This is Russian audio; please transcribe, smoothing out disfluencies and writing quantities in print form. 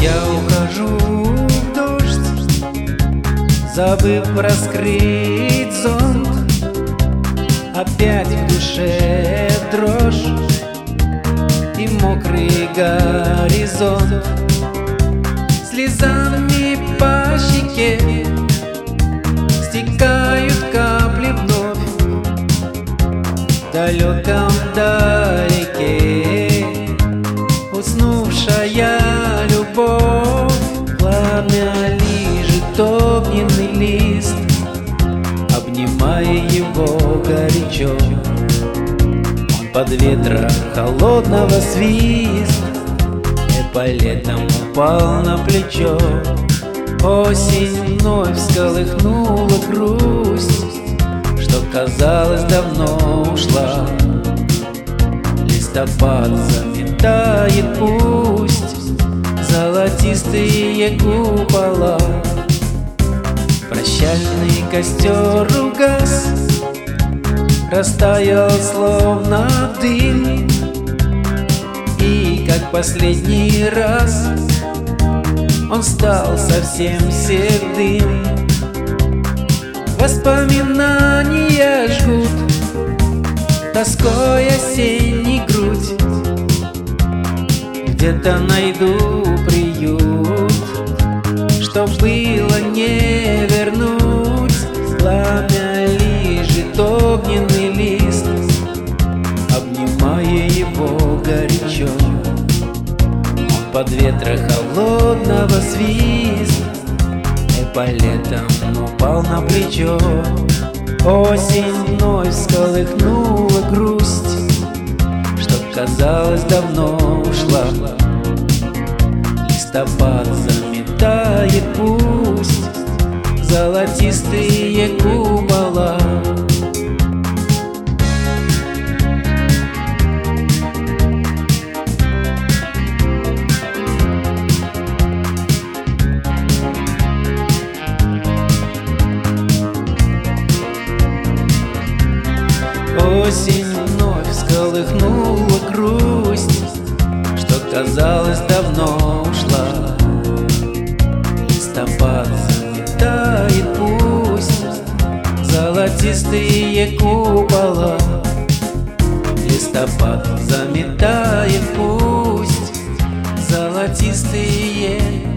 Я ухожу в дождь, забыв раскрыть зонт. Опять в душе дрожь и мокрый горизонт. Слезами по щеке стекают капли вновь. В далеком вдалеке уснувшая любовь. Пламя лижет огненный лист, обнимая его горячо. Он под ветром холодного свист эполетом упал на плечо. Осень вновь всколыхнула грусть, что, казалось, давно ушла. Листопад заметает пусть золотистые купола. Прощальный костер угас, растаял словно дым. И как последний раз он стал совсем седым. Воспоминания жгут тоской осенней грудь. Где-то найду приют, что было не вернуть. Пламя лижет огненный лист, обнимая его горячо. Он под ветра холодного свист эполетом упал на плечо. Осень вновь всколыхнула грусть, что, казалось, давно ушла. Листопад заметает пусть золотистые купола. Осень вновь всколыхнула грусть, что, казалось, давно ушла. Листопад заметает пусть золотистые купола. Листопад заметает пусть золотистые